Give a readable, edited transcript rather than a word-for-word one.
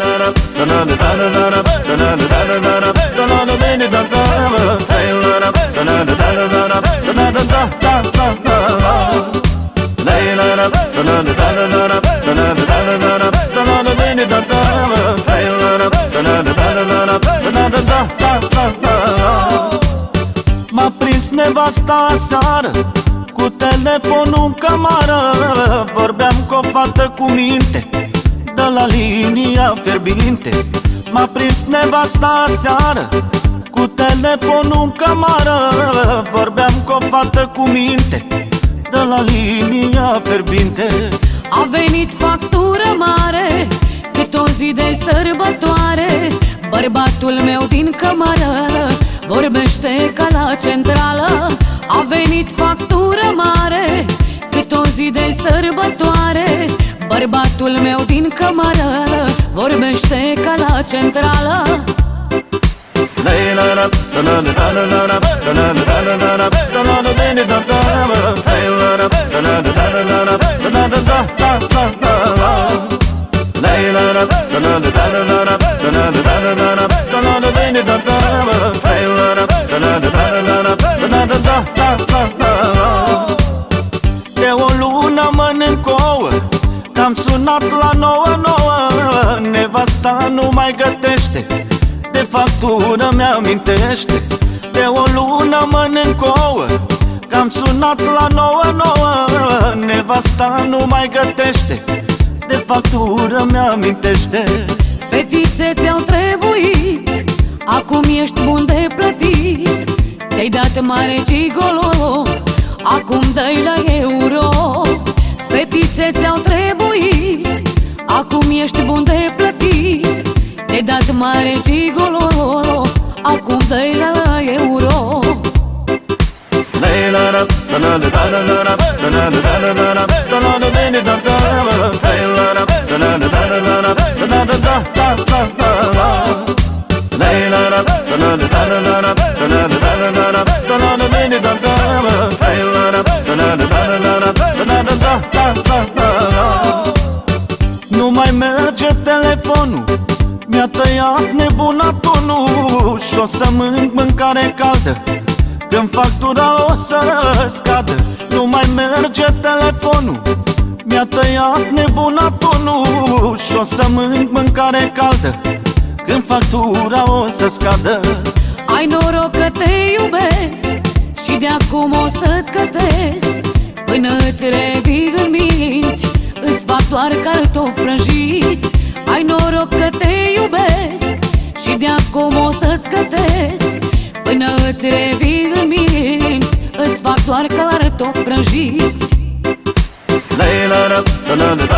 M-a prins nevasta aseară cu telefonul în camară. Vorbeam cu o fată cu minte de la linia fierbinte. M-a prins nevasta aseară cu telefonul în camară. Vorbeam cu o fată cu minte de la linia fierbinte. A venit factură mare, cât o zi de sărbătoare. Bărbatul meu din cămară vorbește ca la centrală. A venit factură mare, cât o zi de sărbătoare. Bărbatul meu din cămară vorbește ca la centrală. De o lună mănânc ouă, că-am sunat la 9-9. Nevasta nu mai gătește, de factură mi-amintește. De o lună mănânc ouă, că-am sunat la 9-9. Nevasta nu mai gătește, de factură mi-amintește. Fetițe, ți-au trebuit, acum ești bun de plătit. Te-ai dat mare gigolo, acum dă-i la euro. Fetițe, ți-au trebuit, acum ești bun de plătit. Te-ai dat mare gigolo, acum dă-i la euro. Nu mai merge telefonul, mi-a tăiat nebuna tonul. Și-o să mânc mâncare caldă când factura o să scadă. Nu mai merge telefonul, mi-a tăiat nebuna tonul. Și-o să mânc mâncare caldă când factura o să scadă. Ai noroc că te iubesc și de acum o să-ți cătesc. Până îți revii în minți, îți fac doar cartofi prăjiți. Ai noroc că te iubesc și de acum o să-ți cătesc. Până îți revii în minți, îți fac doar cartofi prăjiți.